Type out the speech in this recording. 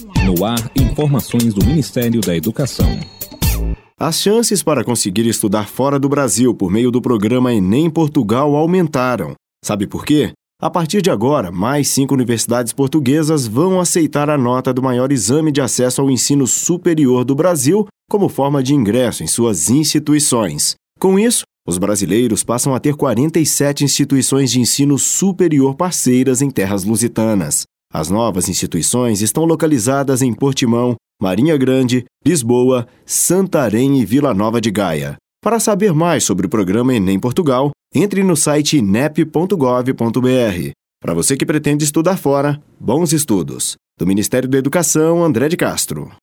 No ar, informações do Ministério da Educação. As chances para conseguir estudar fora do Brasil por meio do programa Enem Portugal aumentaram. Sabe por quê? A partir de agora, mais 5 universidades portuguesas vão aceitar a nota do maior exame de acesso ao ensino superior do Brasil como forma de ingresso em suas instituições. Com isso, os brasileiros passam a ter 47 instituições de ensino superior parceiras em terras lusitanas. As novas instituições estão localizadas em Portimão, Marinha Grande, Lisboa, Santarém e Vila Nova de Gaia. Para saber mais sobre o programa Enem Portugal, entre no site inep.gov.br. Para você que pretende estudar fora, bons estudos. Do Ministério da Educação, André de Castro.